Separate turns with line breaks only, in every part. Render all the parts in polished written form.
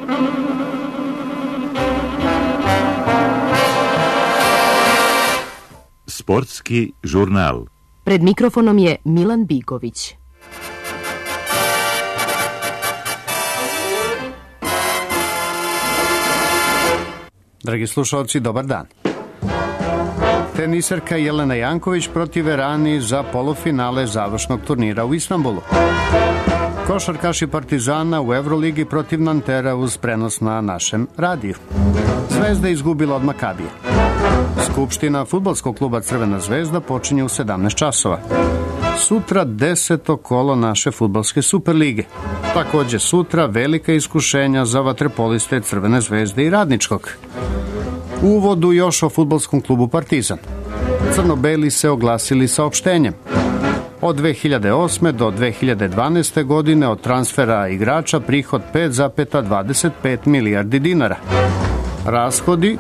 Sportski žurnal.
Pred mikrofonom je Milan Bigović.
Dragi slušalci, dobar dan. Teniserka Jelena Janković protiv Erani za polufinale završnog turnira u Istanbulu. Košarkaši Partizana u Evroligi protiv Nantera uz prenos na našem radiju. Zvezda izgubila od Makabija. Skupština fudbalskog kluba Crvena zvezda počinje u 17 časova. Sutra 10. kolo naše fudbalske Superlige. Takođe sutra velika iskušenja za vaterpoliste Crvene zvezde i Radničkog. U uvodu još o fudbalskom klubu Partizan. Crno-beli se oglasili saopštenjem. Od 2008. do 2012. godine od transfera igrača prihod 5,25 milijardi dinara. Rashodi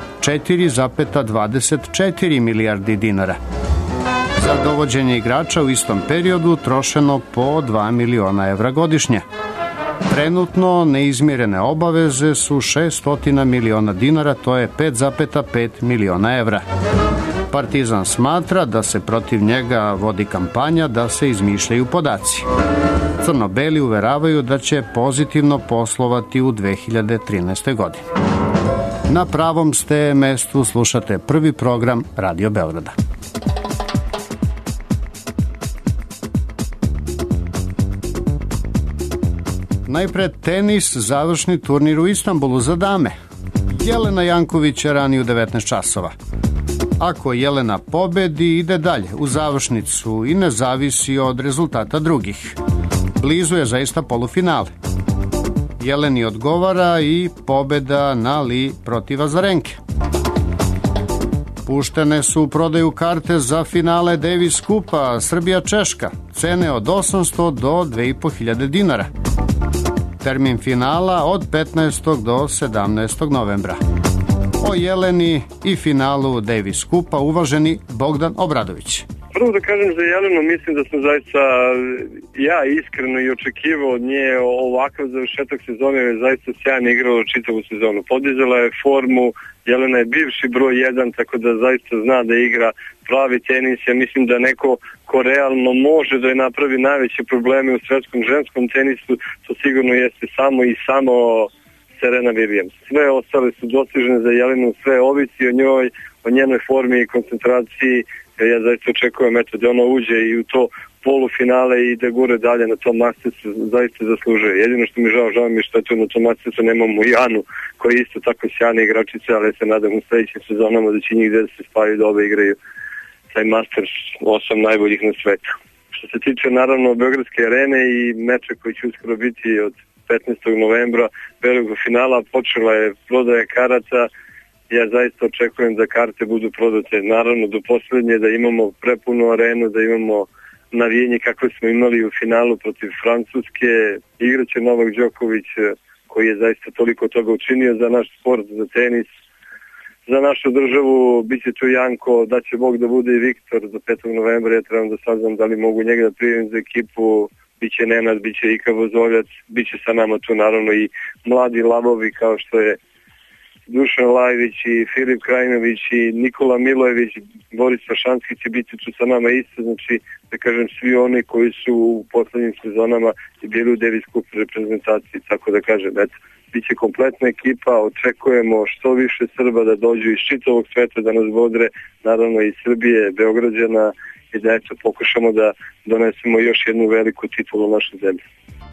4,24 milijardi dinara. Za dovođenje igrača u istom periodu trošeno po 2 miliona evra godišnje. Trenutno neizmirene obaveze su 600 miliona dinara, to je 5,5 miliona evra. Partizan smatra da se protiv njega vodi kampanja da se izmišljaju podaci. Crno-beli uveravaju da će pozitivno poslovati u 2013. godini. Na pravom ste mestu, slušate prvi program Radio Beograda. Najpre tenis, završni turnir u Istanbulu za dame. Jelena Janković je rani u 19 časova. Ako Jelena pobedi, ide dalje u završnicu i ne zavisi od rezultata drugih. Blizu je zaista polufinale. Jeleni odgovara i pobeda na Li protiv Azarenke. Puštene su u prodaju karte za finale Davis Kupa Srbija-Češka, cene od 800 do 2500 dinara. Termin finala od 15. do 17. novembra. O Jeleni i finalu Davis Kupa uvaženi Bogdan Obradović.
Prvo da kažem za Jelenu, mislim da sam zaista ja iskreno i očekivao od nje ovakav završetak sezone, jer je zaista sjajno igrala čitavu sezonu. Podizala je formu, Jelena je bivši broj 1, tako da zaista zna da igra pravi tenis. Ja mislim da neko ko realno može da je napravi najveće probleme u svetskom ženskom tenisu, to sigurno jeste samo Serena Williams. Sve ostale su dostižne za Jelenu, sve ovisi o njoj, o njenoj formi i koncentraciji. Ja zaista očekujem da ona uđe i u to polufinale i da gure dalje na tom Mastersu, zaista zaslužuje. Jedino što mi žao mi je što na tom Mastersu nemamo Janu, koja je isto tako sjajna igračica, ali se nadam u sledećim sezonama da će njih gde se spavaju da obe igraju taj Masters 8 najboljih na svetu. Što se tiče naravno Beogradske arene i meča koji će uskoro biti od 15. novembra, velikog finala, počela je prodaja karata. Ja zaista očekujem da karte budu prodate naravno do poslednje, da imamo prepunu arenu, da imamo navijenje kakve smo imali u finalu protiv Francuske. Igraće Novak Đoković koji je zaista toliko toga učinio za naš sport, za tenis, za našu državu. Biće tu Janko, da će Bog da bude i Viktor do 5. novembra. Ja trebam da saznam da li mogu njega da prijavim za ekipu. Biće Nenad, biće Ika Vozoljac, biće sa nama tu naravno i mladi lavovi kao što je Dušan Lajević i Filip Krajinović i Nikola Milojević, Boris Vašanski će biti tu sa nama isto, znači da kažem svi oni koji su u poslednjim sezonama i bili u Davis Cup reprezentaciji, tako da kažem, eto, bit će kompletna ekipa, očekujemo što više Srba da dođu iz čitavog sveta da nas bodre, naravno iz Srbije, Beograđana i da eto pokušamo da donesemo još jednu veliku titulu u našoj zemlji.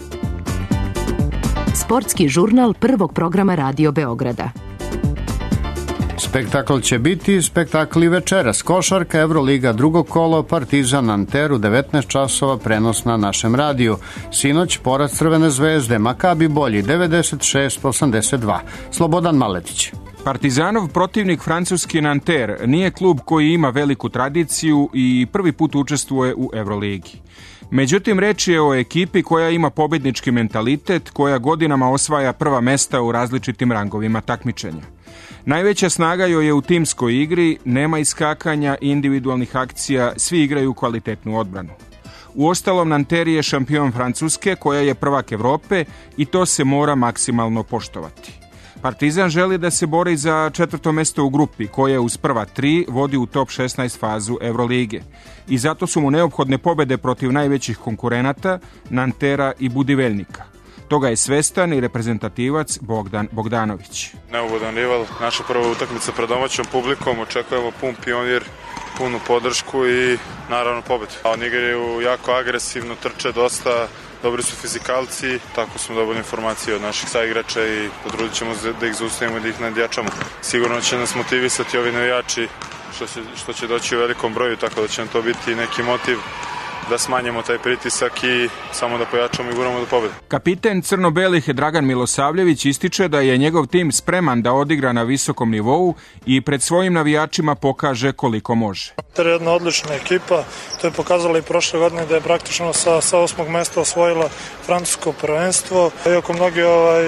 Sportski žurnal prvog programa Radio Beograda.
Spektakl će biti spektakl i večeras. Košarka, Evroliga, drugo kolo, Partizan, Nanter u 19 časova, prenos na našem radiju. Sinoć poraz Crvene zvezde, Makabi bolji, 96-82. Slobodan Maletić.
Partizanov protivnik francuski Nanter nije klub koji ima veliku tradiciju i prvi put učestvuje u Evroligi. Međutim, reč je o ekipi koja ima pobednički mentalitet, koja godinama osvaja prva mesta u različitim rangovima takmičenja. Najveća snaga joj je u timskoj igri, nema iskakanja, individualnih akcija, svi igraju kvalitetnu odbranu. Uostalom, Nanterre je šampion Francuske, koja je prvak Evrope, i to se mora maksimalno poštovati. Partizan želi da se bori za 4. mesto u grupi, koje uz prva 3 vodi u top 16 fazu Evrolige. I zato su mu neophodne pobede protiv najvećih konkurenata, Nantera i Budivelnika. Toga je svestan i reprezentativac Bogdan Bogdanović.
Neugodan rival, naša prva utakmica pred domaćom publikom, očekujemo pun Pionir, punu podršku i naravno pobedu. Oni igraju jako agresivno, trče dosta, dobri su fizikalci, tako smo dobili informacije od naših saigrača i potrudit ćemo da ih zaustavimo i da ih nadjačamo. Sigurno će nas motivisati ovi navijači što će doći u velikom broju, tako da će nam to biti neki motiv da smanjimo taj pritisak i samo da pojačamo i guramo do pobede.
Kapiten crno-belih Dragan Milosavljević ističe da je njegov tim spreman da odigra na visokom nivou i pred svojim navijačima pokaže koliko može.
To je jedna odlična ekipa, to je pokazala i prošle godine da je praktično sa 8. mesta osvojila francusko prvenstvo. Iako mnogi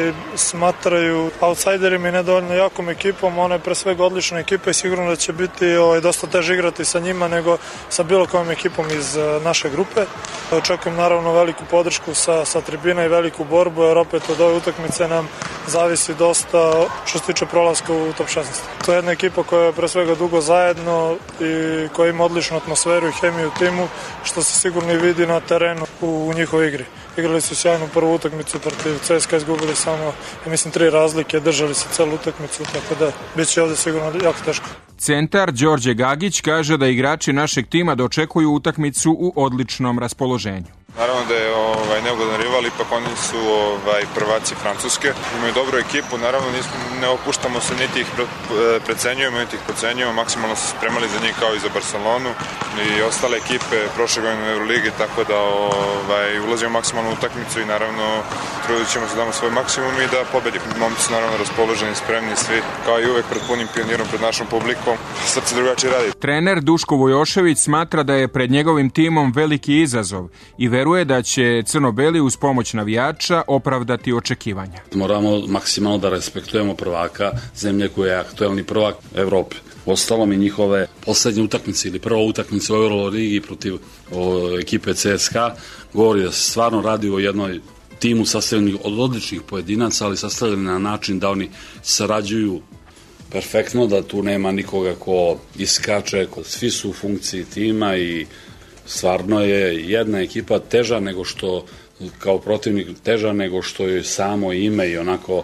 smatraju outsiderima i nedovoljno jakom ekipom, ona je pre svega odlična ekipa i sigurno da će biti dosta teže igrati sa njima nego sa bilo kojom ekipom iz naše grupe. Očekujem naravno veliku podršku sa tribina i veliku borbu, jer opet od ove utakmice nam zavisi dosta što se tiče prolaska u top 16. To je jedna ekipa koja je pre svega dugo zajedno i koja ima odličnu atmosferu i hemiju u timu, što se sigurno i vidi na terenu u njihovoj igri. Igrali su sjajnu prvu utakmicu protiv CSKA, izgubili samo, mislim, 3 razlike, držali se celu utakmicu, tako da bit će ovde sigurno jako teško.
Centar Đorđe Gagić kaže da igrači našeg tima dočekuju utakmicu u odličnom raspoloženju.
Naravno da je neugodan rival, ipak oni su prvaci Francuske. Imaju dobru ekipu, naravno ne opuštamo se, niti ih precenjujemo, niti ih podcenjujemo, maksimalno se spremali za njih kao i za Barcelonu i ostale ekipe prošle godine u Euroligi, tako da ulazimo maksimalno u utakmicu i naravno trudit ćemo se da damo svoj maksimum i da pobedimo. Momci su naravno raspoloženi, spremni svi, kao i uvek pred punim Pionirom, pred našom publikom. Srce drugačije radi.
Trener Duško Vojošević smatra da je pred njegovim timom veliki izazov i veruje da će crno-beli uz pomoć navijača opravdati očekivanja.
Moramo maksimalno da respektujemo prvaka zemlje koja je aktuelni prvak Evrope. Ostalom i njihove poslednje utakmice ili prva utakmica u Euroligi protiv ekipe CSKA govori da se stvarno radi o jednoj timu sastavljenih od odličnih pojedinaca, ali sastavljeni na način da oni sarađuju perfektno, da tu nema nikoga ko iskače, svi su u funkciji tima i stvarno je jedna ekipa teža nego što, kao protivnik teža nego što je samo ime i onako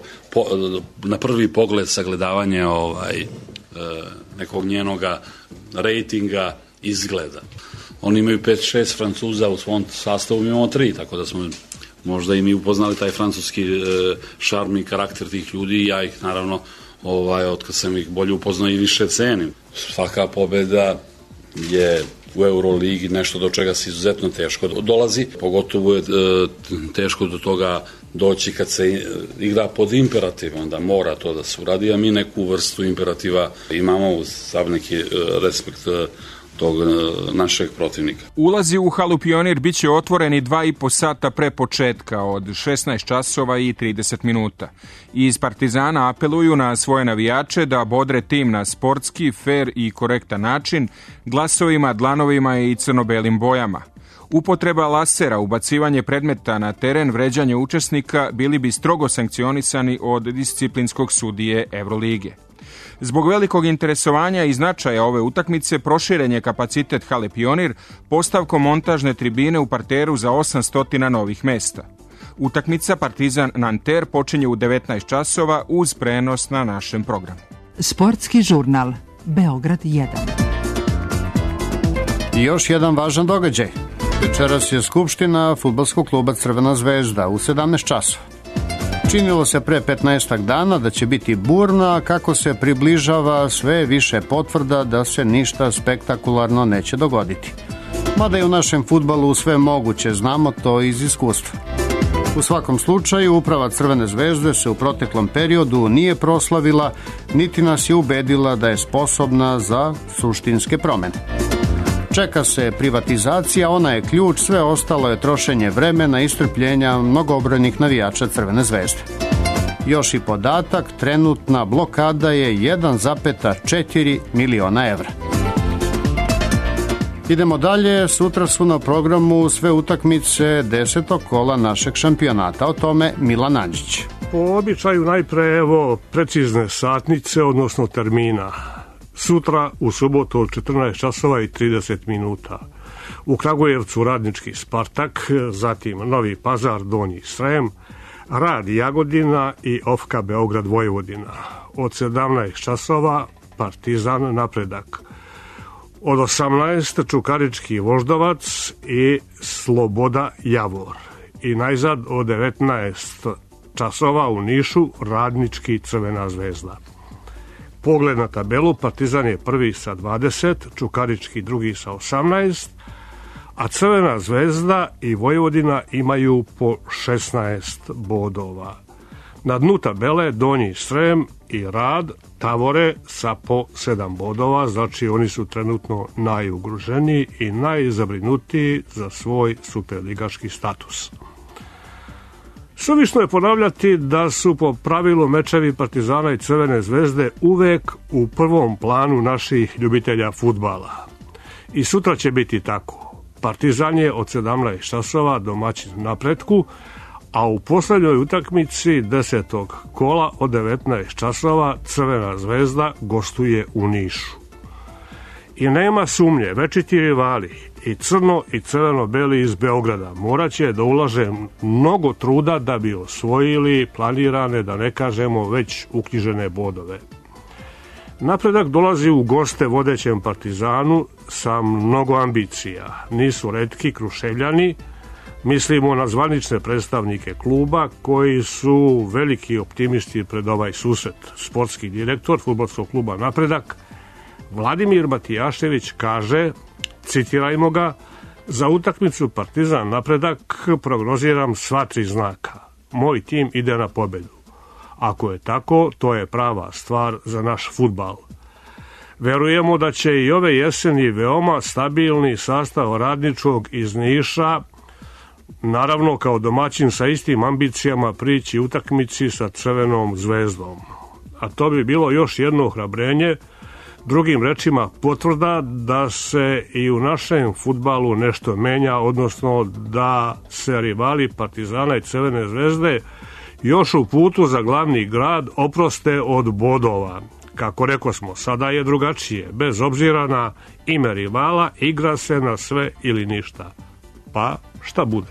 na prvi pogled sagledavanje nekog njenoga rejtinga izgleda. Oni imaju 5-6 Francuza u svom sastavu, imamo 3, tako da smo možda i mi upoznali taj francuski šarm i karakter tih ljudi i ja ih naravno od kad sam ih bolje upoznao i više cenim. Svaka pobeda je u Euroligi nešto do čega se izuzetno teško dolazi, pogotovo je teško do toga doći kad se igra pod imperativom, da mora to da se uradi, a mi neku vrstu imperativa imamo uz sav neki respekt tog našeg protivnika.
Ulazi u halu Pionir biće otvoreni 2,5 sata pre početka od 16 časova i 30 minuta. Iz Partizana apeluju na svoje navijače da bodre tim na sportski, fer i korektan način glasovima, dlanovima i crno-belim bojama. Upotreba lasera, ubacivanje predmeta na teren, vređanje učesnika bili bi strogo sankcionisani od disciplinskog sudije Evrolige. Zbog velikog interesovanja i značaja ove utakmice proširen je kapacitet hale Pionir postavkom montažne tribine u parteru za 800 novih mesta. Utakmica Partizan Nanterre počinje u 19 časova uz prenos na našem programu.
Sportski žurnal Beograd 1.
I još jedan važan događaj. Večeras je skupština fudbalskog kluba Crvena zvezda u 17 časova. Činilo se pre 15 dana da će biti burna, a kako se približava sve više potvrda da se ništa spektakularno neće dogoditi. Mada je u našem fudbalu sve moguće, znamo to iz iskustva. U svakom slučaju, uprava Crvene zvezde se u proteklom periodu nije proslavila, niti nas je ubedila da je sposobna za suštinske promene. Čeka se privatizacija, ona je ključ, sve ostalo je trošenje vremena i strpljenja mnogobrojnih navijača Crvene zvezde. Još i podatak, trenutna blokada je 1,4 miliona evra. Idemo dalje, sutra su na programu sve utakmice 10. kola našeg šampionata, o tome Milan Andžić.
Po običaju najpre precizne satnice, odnosno termina. Sutra u subotu od 14 časova i 30 minuta. U Kragujevcu Radnički Spartak, zatim Novi Pazar, Donji Srem, Rad Jagodina i Ofka Beograd Vojvodina. Od 17 časova Partizan Napredak. Od 18 Čukarički Voždovac i Sloboda Javor. I najzad od 19 časova u Nišu Radnički Crvena zvezda. Pogled na tabelu, Partizan je prvi sa 20, Čukarički drugi sa 18, a Crvena zvezda i Vojvodina imaju po 16 bodova. Na dnu tabele Donji Srem i Rad tavore sa po 7 bodova, znači oni su trenutno najugroženiji i najzabrinutiji za svoj superligaški status. Suvišno je ponavljati da su po pravilu mečevi Partizana i Crvene zvezde uvek u prvom planu naših ljubitelja fudbala. I sutra će biti tako. Partizan je od 17 časova domaćin Napretku, a u poslednjoj utakmici 10. kola od 19 časova Crvena zvezda gostuje u Nišu. I nema sumnje, večiti rivali i crno i crveno-beli iz Beograda morat će da ulaže mnogo truda da bi osvojili planirane, da ne kažemo već uknjižene bodove. Napredak dolazi u goste vodećem Partizanu sa mnogo ambicija. Nisu retki Kruševljani, mislimo na zvanične predstavnike kluba koji su veliki optimisti pred ovaj susret. Sportski direktor fudbalskog kluba Napredak Vladimir Matijašević kaže, citirajmo ga, za utakmicu Partizan Napredak prognoziram sva 3 znaka. Moj tim ide na pobedu. Ako je tako, to je prava stvar za naš fudbal. Verujemo da će i ove jeseni veoma stabilni sastav Radničkog iz Niša, naravno kao domaćin sa istim ambicijama, prići utakmici sa Crvenom zvezdom. A to bi bilo još jedno ohrabrenje, drugim rečima potvrda da se i u našem fudbalu nešto menja, odnosno da se rivali Partizana i Crvene zvezde još u putu za glavni grad oproste od bodova. Kako reko smo, sada je drugačije. Bez obzira na ime rivala, igra se na sve ili ništa. Pa šta bude?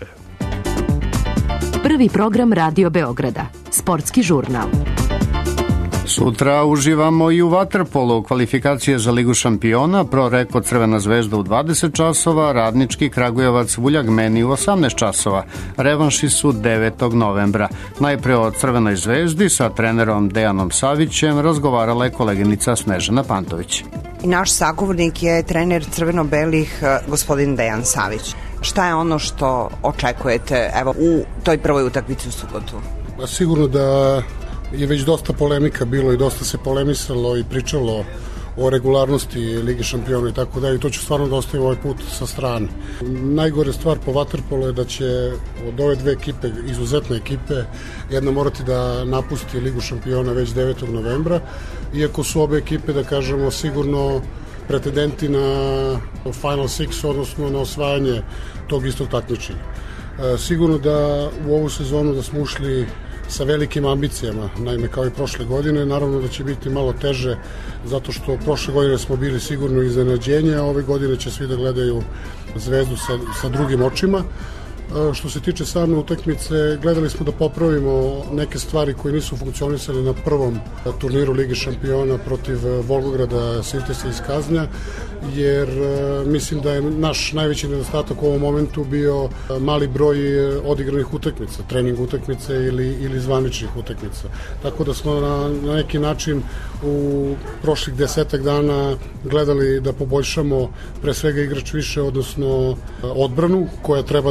Prvi program Radio Beograda. Sportski žurnal.
Sutra uživamo i u vaterpolu, kvalifikacije za Ligu šampiona, Pro Reko Crvena zvezda u 20 časova, Radnički Kragujevac Vuljagmeni u 18 časova. Revanši su 9. novembra. Najpre o Crvenoj zvezdi sa trenerom Dejanom Savićem razgovarala je koleginica Snežana Pantović.
Naš sagovornik je trener crveno-belih gospodin Dejan Savić. Šta je ono što očekujete u toj prvoj utakmici u subotu?
Sigurno da je već dosta polemika bilo i dosta se polemisalo i pričalo o regularnosti Lige šampiona i tako da, i to ću stvarno da ostavim ovaj put sa strane. Najgore stvar po vaterpolu je da će od ove dve ekipe, izuzetne ekipe, jedna morati da napusti Ligu šampiona već 9. novembra, iako su obe ekipe, da kažemo, sigurno pretendenti na Final Six, odnosno na osvajanje tog istog takmičenja. Sigurno da u ovu sezonu da smo ušli sa velikim ambicijama, naime kao i prošle godine, naravno da će biti malo teže zato što prošle godine smo bili sigurno iznenađenje, a ove godine će svi da gledaju zvezdu sa drugim očima. Što se tiče same utakmice, gledali smo da popravimo neke stvari koje nisu funkcionisale na prvom turniru Lige šampiona protiv Volgograda Sintesa iz Kaznja, jer mislim da je naš najveći nedostatak u ovom momentu bio mali broj odigranih utakmica, trening utakmice ili zvaničnih utakmica. Tako da smo na neki način u prošlih 10 dana gledali da poboljšamo pre svega igrač više, odnosno odbranu koja treba da krasi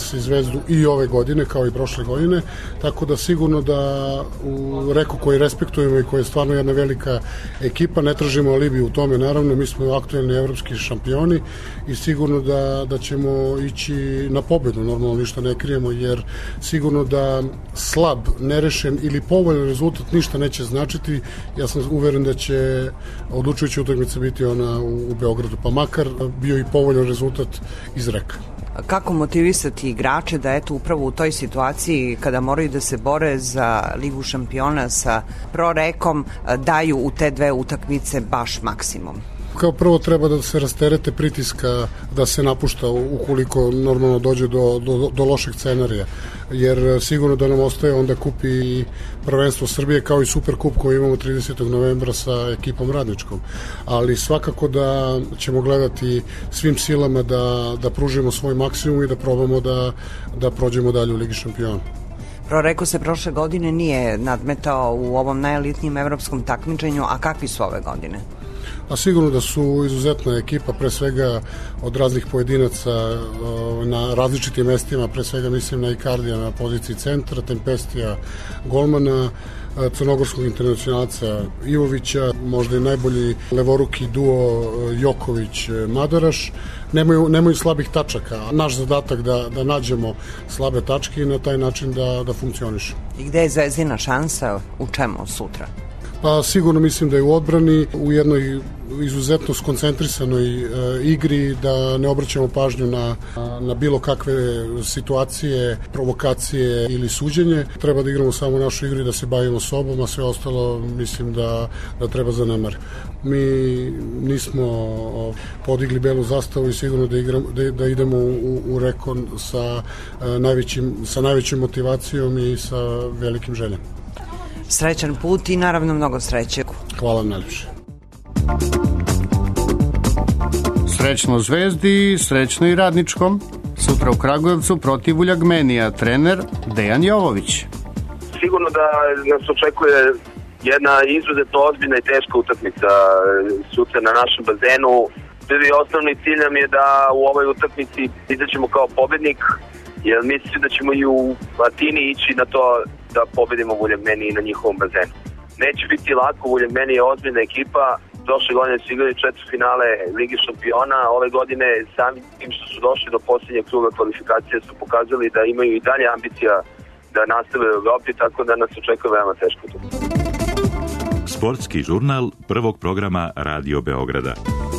Ajax i Zvezdu i ove godine kao i prošle godine, tako da sigurno da u Reku koji respektujemo i koji je stvarno jedna velika ekipa, ne tražimo alibi u tome, naravno mi smo aktuelni evropski šampioni i sigurno da ćemo ići na pobedu, normalno ništa ne krijemo, jer sigurno da slab, nerešen ili povoljan rezultat ništa neće značiti. Ja sam uveren da će odlučujuća utakmica biti ona u Beogradu, pa makar bio i povoljan rezultat iz Reka.
Kako motivisati igrače da eto upravo u toj situaciji kada moraju da se bore za Ligu šampiona sa Pro Rekom daju u te dve utakmice baš maksimum?
Kao prvo treba da se rasterete pritiska da se napušta ukoliko normalno dođe do lošeg scenarija, jer sigurno da nam ostaje onda kup i prvenstvo Srbije kao i Superkup koji imamo 30. novembra sa ekipom Radničkom, ali svakako da ćemo gledati svim silama da pružimo svoj maksimum i da probamo da prođemo dalje u Ligi šampiona.
Pro Reko se prošle godine nije nadmetao u ovom najelitnijem evropskom takmičenju, a kakvi su ove godine?
A sigurno da su izuzetna ekipa, pre svega od raznih pojedinaca na različitim mestima, pre svega mislim na Ikardija na poziciji centra, Tempestija golmana, crnogorskog internacionalca Ivovića, možda i najbolji levoruki duo Joković-Madaraš. Nemaju slabih tačaka. Naš zadatak da nađemo slabe tačke i na taj način da funkcioniše.
I gde je Zvezdina šansa? U čemu sutra?
Pa sigurno mislim da je u odbrani, u jednoj izuzetno skoncentrisanoj igri, da ne obraćamo pažnju na bilo kakve situacije, provokacije ili suđenje. Treba da igramo samo našu igru i da se bavimo sobom, a sve ostalo mislim da treba zanemariti. Mi nismo podigli belu zastavu i sigurno da idemo u Rekon sa najvećim motivacijom i sa velikim željama.
Srećan put i naravno mnogo sreće.
Hvala vam najljepše.
Srećno Zvezdi, srećno i Radničkom. Sutra u Kragujevcu protiv Uljagmenija, trener Dejan Jovović.
Sigurno da nas očekuje jedna izuzetno ozbiljna i teška utakmica sutra na našem bazenu. Prvi osnovni cilj nam je da u ovoj utakmici izaćemo kao pobednik, jer mislim da ćemo i u Atini ići na to da pobedimo Uljagmeni na njihovom bazenu. Neće biti lako, Uljagmeni je ozbiljna ekipa, prošle godine su igrali četvrtfinale Lige šampiona, ove godine sami tim što su došli do posljednjeg kruga kvalifikacije su pokazali da imaju i dalje ambicija da nastave u Evropi, tako da nas očekuje veoma teško.
Sportski žurnal prvog programa Radio Beograda.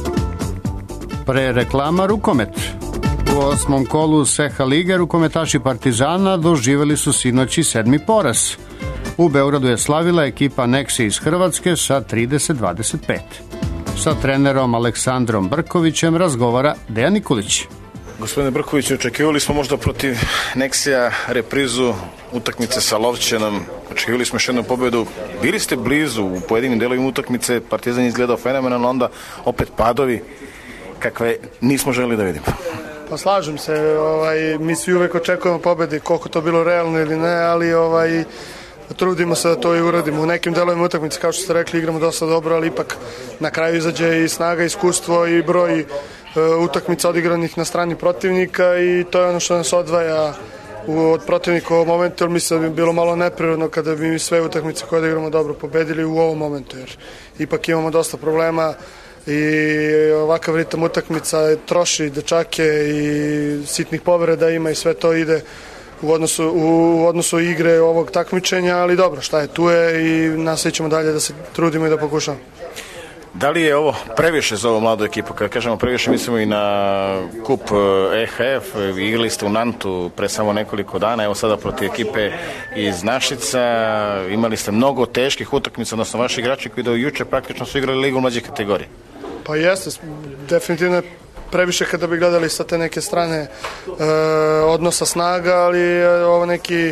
Pre reklama rukomet. U 8. kolu Seha Lige rukometaši Partizana doživeli su sinoći 7. poraz. U Beogradu je slavila ekipa Nexe iz Hrvatske sa 30-25. Sa trenerom Aleksandrom Brkovićem razgovara Dejan Nikolić.
Gospodine Brkoviću, očekivali smo možda protiv Nexija reprizu utakmice sa Lovćenom, očekivali smo još jednu pobedu. Bili ste blizu u pojedinim delovima utakmice, Partizan je izgledao fenomenalno, onda opet padovi kakve nismo želeli da vidimo.
Pa slažem se, mi svi uvek očekujemo pobedi, koliko to bilo realno ili ne, ali trudimo se da to i uradimo. U nekim delovima utakmice, kao što ste rekli, igramo dosta dobro, ali ipak na kraju izađe i snaga, iskustvo i broj utakmica odigranih na strani protivnika i to je ono što nas odvaja od protivnika u ovom momentu, jer mislim da bi bilo malo neprirodno kada bi mi sve utakmice koje odigramo dobro pobedili u ovom momentu, jer ipak imamo dosta problema i ovakav ritam utakmica troši dečake i sitnih povreda ima i sve to ide u odnosu igre ovog takmičenja, ali dobro, šta je, tu je i nastavit ćemo dalje da se trudimo i da pokušamo.
Da li je ovo previše za ovu mladu ekipu? Kada kažemo previše, mislimo i na kup EHF, igrali ste u Nantu pre samo nekoliko dana, evo sada protiv ekipe iz Našica, imali ste mnogo teških utakmica, odnosno vaši igrači koji do juče praktično su igrali ligu mlađe kategorije.
Pa jeste, definitivno je previše kada bi gledali sa te neke strane odnosa snaga, ali ovo neki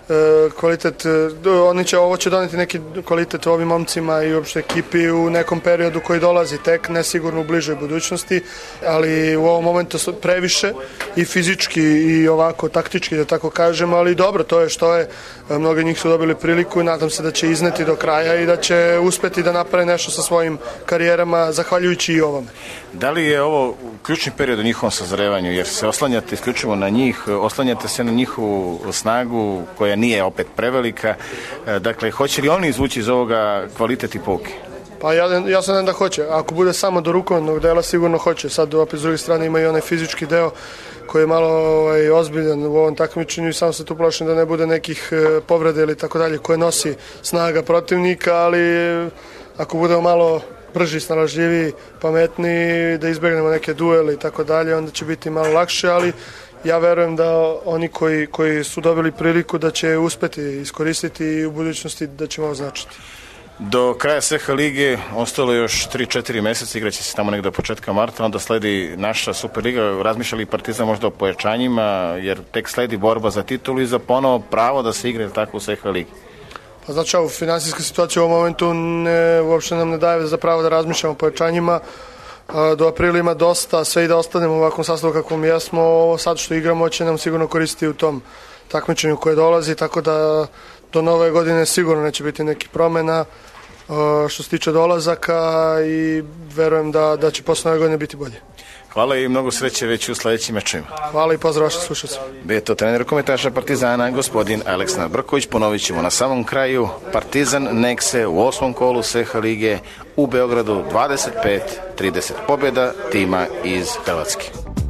kvalitet, ovo će doneti neki kvalitet ovim momcima i uopšte ekipi u nekom periodu koji dolazi tek, ne sigurno u bližoj budućnosti, ali u ovom momentu previše i fizički i ovako taktički, da tako kažem, ali dobro, to je što je. Mnogi njih su dobili priliku i nadam se da će izneti do kraja i da će uspeti da naprave nešto sa svojim karijerama, zahvaljujući i ovome.
Da li je ovo ključni period u njihovom sazrevanju, jer se oslanjate isključivo na njih, oslanjate se na njihovu snagu koja nije opet prevelika, dakle, hoće li oni izvući iz ovoga kvalitet i pouke?
Pa ja sam da hoće, ako bude samo do rukometnog dela sigurno hoće, sad opet s druge strane ima i onaj fizički deo koji je malo ozbiljan u ovom takmičenju i sam se tu plašim da ne bude nekih povreda ili tako dalje koje nosi snaga protivnika, ali ako budemo malo brži, snalažljiviji, pametniji, da izbegnemo neke duele i tako dalje, onda će biti malo lakše, ali ja verujem da oni koji su dobili priliku da će uspeti iskoristiti i u budućnosti da će malo značiti.
Do kraja SH lige ostalo još 3-4 meseca, igraće se tamo negdje do početka marta, onda sledi naša Superliga. Razmišljali Partizan možda o pojačanjima, jer tek sledi borba za titulu i za ponovo pravo da se igra tako u SH ligi?
Pa znači, ovu finansijska situacija u ovom momentu uopšte nam ne daje za pravo da razmišljamo o pojačanjima. Do aprila ima dosta, sve i da ostanemo u ovakvom sastavu kakvom jesmo, ovo sad što igramo će nam sigurno koristiti u tom takmičenju koje dolazi, tako da do nove godine sigurno neće biti nekih promjena što se tiče dolazaka i verujem da će posle nove godine biti bolje.
Hvala i mnogo sreće već u sledećim mečima.
Hvala i pozdrav vaših slušaca.
Bio je to trener rukometaša Partizana, gospodin Aleksandar Brković. Ponovit ćemo na samom kraju. Partizan Nekse u 8. kolu SH lige u Beogradu 25-30 pobjeda tima iz Hrvatske.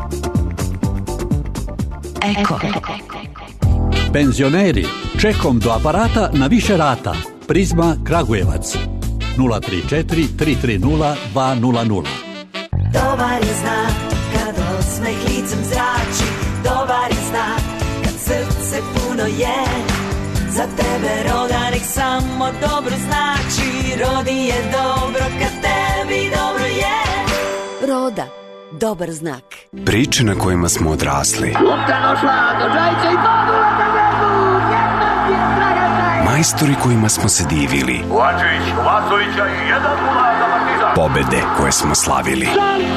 Eko. Penzioneri, čekom do aparata na više rata. Prizma Kragujevac 034 330 200.
Dobar je znak kad osmeh licem zrači, dobar je znak kad srce puno je. Za tebe roda nek samo dobro znači, rodi je dobro kad tebi dobro je.
Roda, dobar znak.
Priče na kojima smo odrasli.
Lopta došla do Džajca i padula na vezu, jedan je Dragačaj.
Majstori kojima smo se divili.
Uvačević, Vasovića i 1-0 za Partizan.
Pobede koje smo slavili.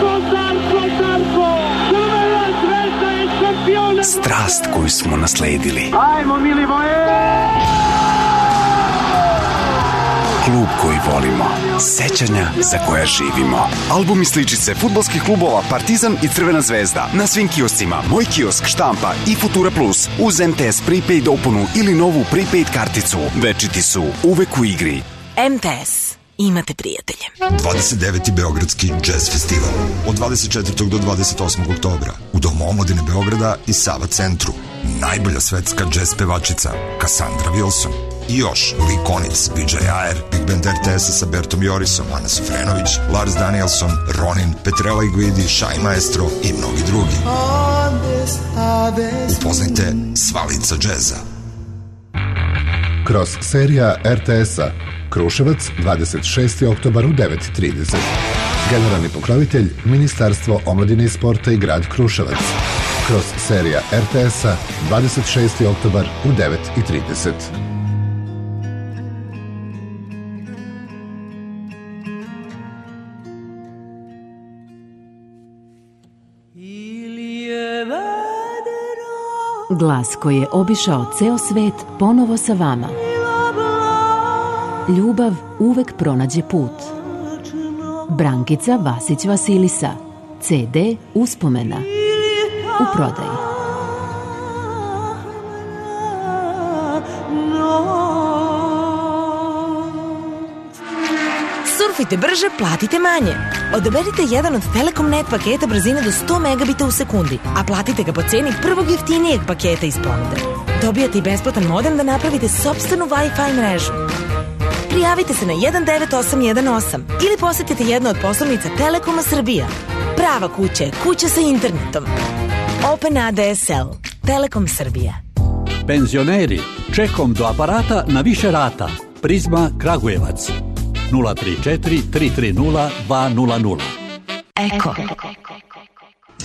Strast koju smo nasledili.
Ajmo, mili moje!
Klub koji volimo. Sećanja za koja živimo. Album i sličice fudbalskih klubova Partizan i Crvena zvezda. Na svim kioscima Moj kiosk, Štampa i Futura Plus. Uz MTS prepaid oponu ili novu prepaid karticu. Večiti su uvek u igri.
MTS. Imate prijatelje.
29. Beogradski jazz festival od 24. do 28. oktobra u Domu omladine Beograda i Sava centru. Najbolja svetska jazz pevačica Cassandra Wilson i još Lee Konitz, PJ Ayer, Big Band RTS sa Bertom Jorisom, Ana Sofrenović, Lars Danielson, Ronin, Petrella Iguidi, Shai Maestro i mnogi drugi. Upoznajte sva lica džeza.
Kroz serija RTS-a Kruševac, 26. oktobar u 9:30. Generalni pokrovitelj Ministarstvo omladine i sporta i grad Kruševac. Kroz serija RTS-a, 26. oktobar u 9:30.
Glas koji je obišao ceo svet ponovo sa vama. Ljubav uvek pronađe put. Brankica Vasić Vasilisa. CD Uspomena. U prodaji.
Surfite brže, platite manje. Odaberite jedan od Telekom Net paketa brzine do 100 megabita u sekundi, a platite ga po ceni prvog jeftinijeg paketa iz ponude. Dobijate i besplatan modem da napravite sopstvenu Wi-Fi mrežu. Prijavite se na 19818 ili posetite jednu od poslovnica Telekoma Srbija. Prava kuća je kuća sa internetom. Open ADSL. Telekom Srbija.
Penzioneri, čekom do aparata na više rata. Prizma Kragujevac 034 330 200.
Eko.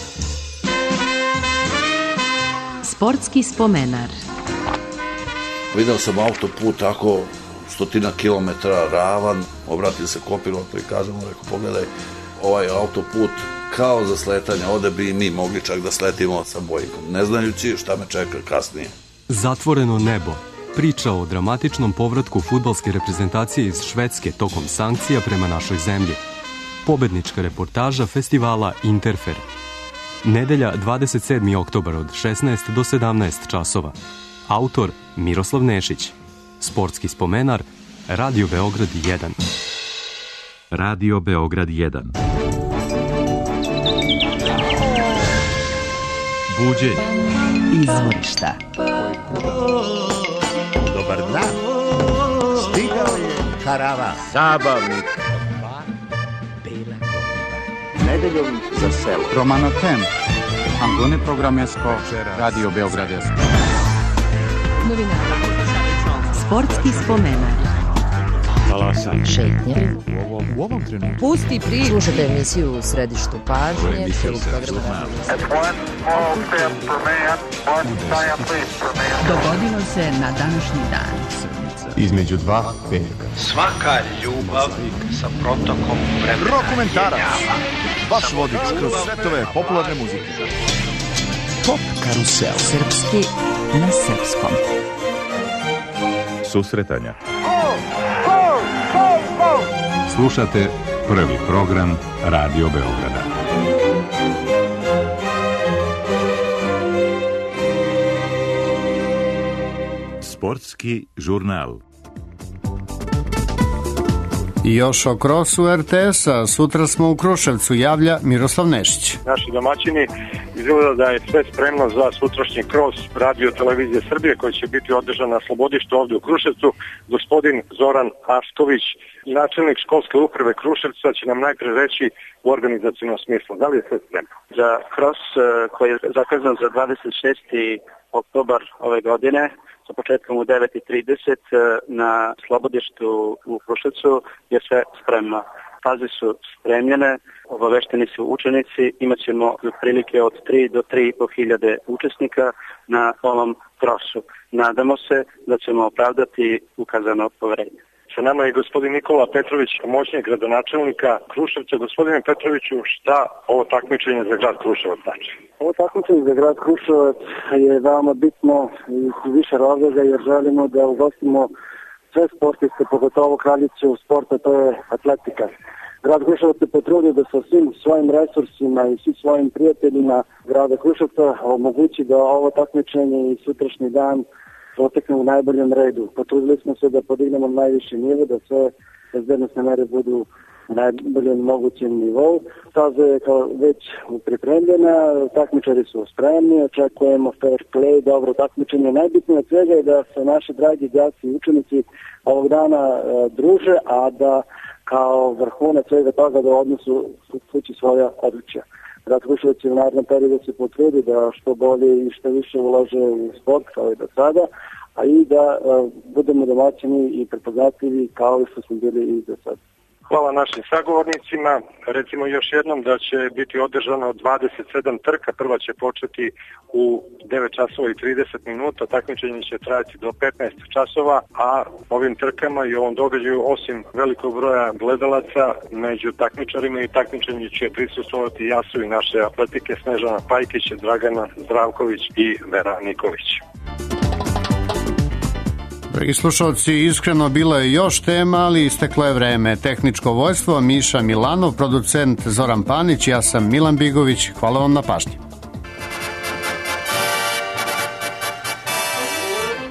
Sportski spomenar.
Video sam autoput tako 100 kilometara ravan, obratim se kopilotu i kažem mu, rekao, pogledaj, ovaj autoput kao za sletanje, ovde bi i mi mogli čak da sletimo sa Boeingom, ne znajući šta me čeka kasnije.
Zatvoreno nebo. Priča o dramatičnom povratku fudbalske reprezentacije iz Švedske tokom sankcija prema našoj zemlji. Pobednička reportaža festivala Interfer. Nedelja 27. oktobar od 16 do 17 časova. Autor Miroslav Nešić. Sportski spomenar Radio Beograd 1.
Radio Beograd 1.
Buđenje. Izvorišta.
Dobar dan. Stigao je karavan. Zabavnik. Nedeljom za selo.
Romano Tem. Angone programesko. Radio Beograd 1.
Sportski spomenar.
Talasan.
Šetnje.
U ovom trenutku.
Pusti priču. Slušajte emisiju u središtu pažnje. Dogodilo se na današnji dan.
Između dva petka.
Svaka ljubav sa protokom vremena.
Rokomentarac. Vaš vodič kroz svetove popularne muzike. Pop karusel.
Srpski na srpskom.
Susretanja. Slušate prvi program Radio Beograda. Sportski žurnal.
I još o krosu RTS-a, sutra smo u Kruševcu, javlja Miroslav Nešić.
Naši domaćini izgleda da je sve spremno za sutrašnji kros Radio Televizije Srbije koji će biti održan na Slobodištu ovde u Kruševcu. Gospodin Zoran Ašković, načelnik školske uprave Kruševca, će nam najpre reći u organizacijnom smislu. Da li je sve spremno?
Za kros koji je zakazan za 26. oktobar ove godine, sa početkom u 9:30 na Slobodištu u Kruševcu je sve spremno. Faze su spremljene, obavešteni su učenici, imat ćemo otprilike od 3 do 3,5 hiljade učesnika na ovom krosu. Nadamo se da ćemo opravdati ukazano poverenje.
Sa nama je gospodin Nikola Petrović, pomoćnik gradonačelnika Kruševca. Gospodine Petroviću, šta ovo takmičenje za grad Kruševac znači?
Ovo takmičenje za grad Kruševac je veoma bitno iz više razloga jer želimo da ugostimo sve sportiste, pogotovo kraljicu sporta, to je atletika. Grad Kruševac se potrudio da sa svim svojim resursima i svim svojim prijateljima grada Kruševca omogući da ovo takmičenje i sutrašnji dan protekne u najboljem redu. Potrudili smo se da podignemo najviši nivo, da sve bezbednosne mere budu na najboljem mogućem nivou. Staza je kao već pripremljena, takmičari su spremni, očekujemo fair play, dobro takmičenje. Najbitnije od svega je da se naši dragi đaci i učenici ovog dana druže, a da kao vrhunac svega toga da odnosu kući svoja odličja. Grad Kruševac će u narednom periodu se potrudi da što bolje i što više ulože u sport kao i do sada, a i da budemo domaćini i prepoznatljivi kao i što smo bili i do sada.
Hvala našim sagovornicima. Recimo još jednom da će biti održano 27 trka. Prva će početi u 9 časova i 30 minuta. Takmičenje će trajati do 15 časova, a ovim trkama i ovom događaju, osim velikog broja gledalaca, među takmičarima i takmičenje će prisustvovati jasovi naše atletike Snežana Pajkić, Dragana Zdravković i Vera Nikolić.
Dragi slušalci, iskreno bilo je još tema, ali isteklo je vreme. Tehničko vojstvo Miša Milanov, producent Zoran Panić, ja sam Milan Bigović. Hvala vam na pažnji.